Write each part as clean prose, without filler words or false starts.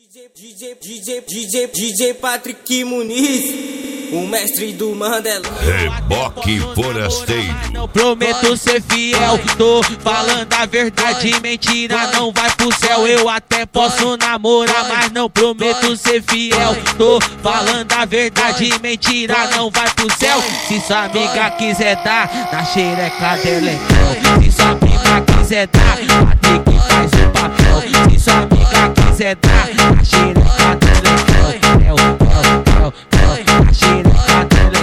DJ Patrick Muniz, o mestre do Mandela. Reboque forasteiro. Não prometo ser fiel, tô falando a verdade, mentira não vai pro céu. Eu até posso namorar, mas não prometo ser fiel. Tô falando a verdade, mentira não vai pro céu. Se sua amiga quiser dar, na xereca dela é fel. Se sua amiga quiser dar, Patrick faz o papel. Se sua amiga quiser dar, na xereca dela é fel. Na xereca dela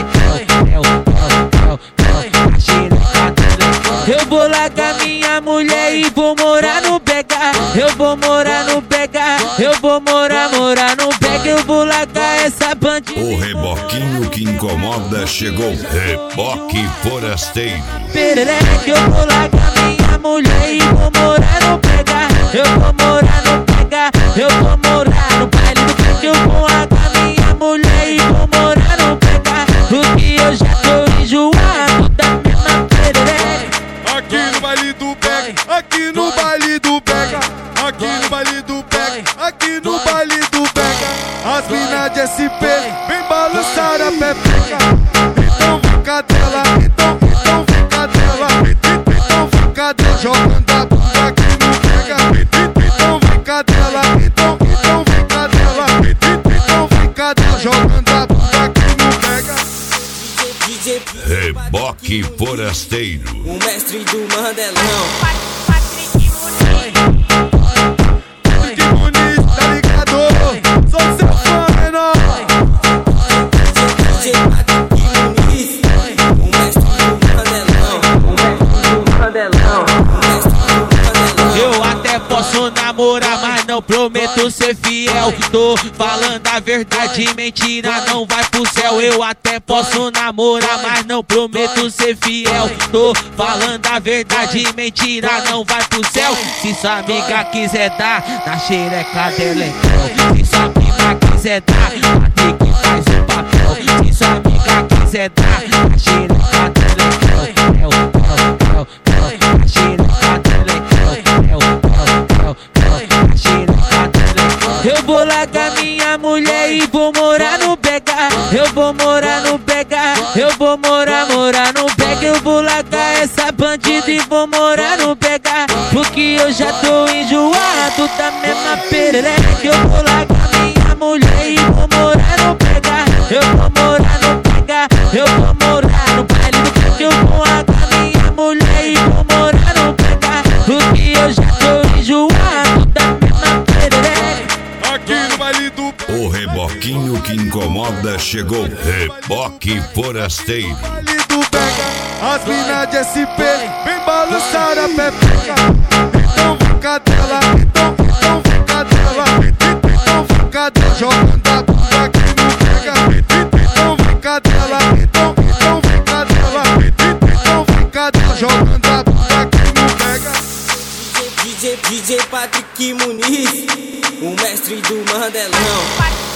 é fel. Eu vou largar minha mulher e vou morar no BH. Eu vou morar no BH. Eu vou morar no BH. Eu vou largar essa bandida. O reboquinho que incomoda chegou. Reboque forasteiro. Perereque, eu vou largar minha mulher e vou morar no BH. Eu vou morar no BH. Eu vou morar no baile do BH. Eu vou largar minha mulher e vou morar no BH. Porque eu já tô enjoado da mesma perereque. Aqui no baile do BH, aqui no baile do BH, aqui no baile do BH, aqui no baile do BH. As minas de SP vem balançar a pepeca. Então vem cadela, então vem cadela, então vem cadela, jogando a bunda aqui no BH. Então vem cadela, então vem cadela, então vem cadela, jogando a bunda aqui no BH. Reboque forasteiro. O mestre do Mandelão. Patrick Muniz, tá ligado? Sou seu fã menor. DJ Patrick Muniz, o mestre do Mandelão. O mestre do Mandelão. O mestre do Mandelão. Eu até posso namorar, mas não prometo ser fiel. Tô falando a verdade, mentira não vai pro céu. Eu até posso namorar, mas não prometo ser fiel. Tô falando a verdade, mentira não vai pro céu. Se sua amiga quiser dar, na xereca dela é fel. Se sua amiga quiser dar, Patrick faz o papel. Se sua amiga quiser dar, na xereca dela é fel. Na xereca dela é Eu vou largar minha mulher e vou morar no BH. Eu vou morar no BH. Eu vou morar no BH. Eu vou largar essa bandida e vou morar no BH. Porque eu já tô enjoado da mesma perereca. Eu vou largar minha mulher e vou morar no BH. Eu vou morar no BH. Eu vou morar no baile do BH. Eu vou largar minha mulher e vou morar no BH. Porque eu já tô enjoado da mesma perereca. Aqui no baile do O reboquinho que incomoda chegou. Reboque forasteiro. baile do BH, as minas de SP vem balançar a pepeca. Então vem cadela, então vem cadela, então vem cadela, jogando a bunda aqui no BH. Então vem cadela, então vem cadela, então vem cadela, jogando a bunda aqui no BH. DJ Patrick Muniz, o mestre do Mandelão.